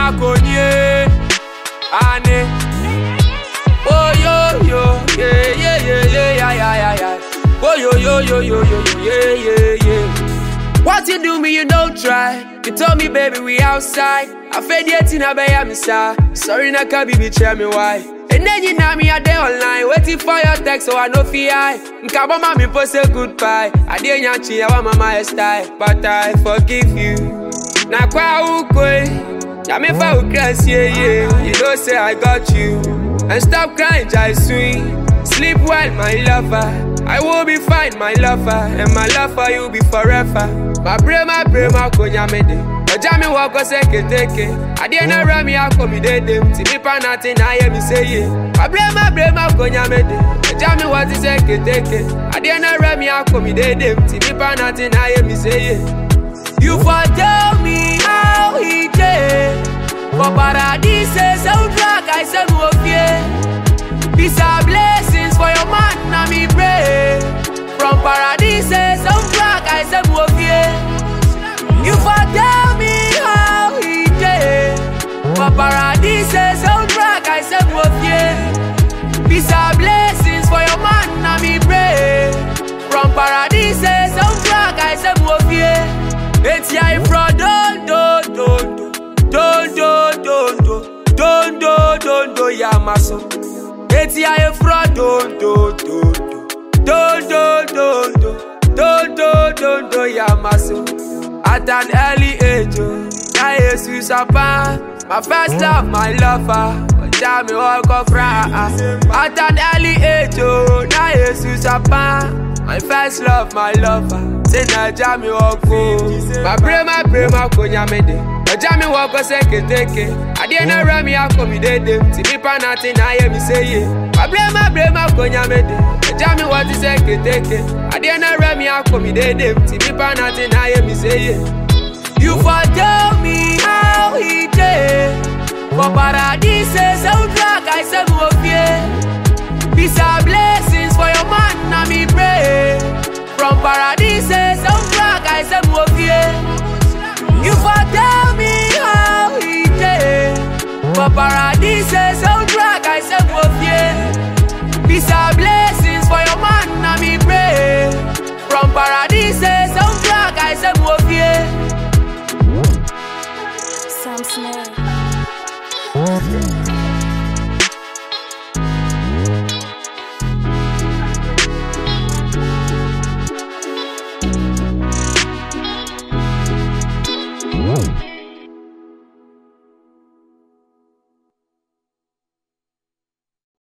makonye, ane. Oh yo, yeah. Oh yo, yeah. What you do me, you don't try. You told me, baby, we outside. I fed yet in a bay, I'm sorry, na can't be tell me why. And then you know me a day online, waiting for your text, so I know fear. Nkabo mami post a goodbye. I didn't yachi, I want my style, but I forgive you. Na kwa ukwe, ya me fa ukras, yeah. You know say I got you. And stop crying, jai sweet. Sleep well, my lover. I will be fine, my lover. And my love for you be forever. My brain, konya mede. Ojami wako seke teke. Adiena rami ako mi dede. Timi pa natin na ye mi say ye. My brain, konya mede. Ojami wati seke teke. Adiena rami ako mi dede. Timi pa natin na ye mi say ye. You for tell me how he did. For paradise, so drag I said wo fear. These are blessings for your man, na me pray. From paradise, some drag I said wo fear. You for tell me how he did. For paradise, some drag I said wo fear. These are blessings for your man, na me pray. From paradise, some drag I said wo fear. It's ya from don't ya maso. It's ya from don't ya maso. At an early age, I Jesus apart. My first love, my lover. Tell me all go cry. At an early age, I Jesus apart. My first love, my lover. Say na jami wako. My brain, konya mede. Jami wako seke teke. Adiena rami ako mi dede. Timi pa natin na ye mi say ye. My brain, konya mede. Jami wati seke teke. Adiena rami ako mi dede. Timi pa natin na ye mi say ye. You for tell me how he did. For paradise, so drag I said wo fear. These are blessings for your man, na me pray. From paradise, some drag I said wo fear. You for tell me how he did. For paradise, some drag I said wo fear. These are blessings for your man, na me pray. From paradise, some drag I said wo fear. Sam Smith.